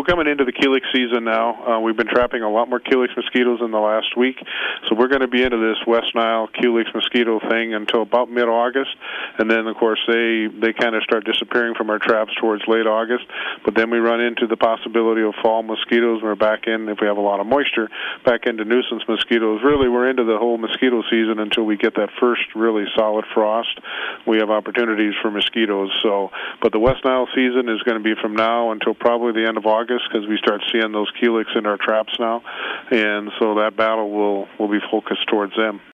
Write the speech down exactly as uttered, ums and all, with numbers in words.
we're coming into the Culex season now. Uh, we've been trapping a lot more Culex mosquitoes in the last week, so we're going to be into this West Nile Culex mosquito thing until about mid-August, and then, of course, they, they kind of start disappearing from our traps towards late August, but then we run into the possibility of fall mosquitoes, and we're back in, if we have a lot of moisture, back into nuisance mosquitoes. Really, we're into the whole mosquito season until we get that first really solid frost. We have opportunities for mosquitoes, so, but the West Nile season is going to be from now until probably the end of August, because we start seeing those Culex in our traps now, and so that battle will will be focused towards them.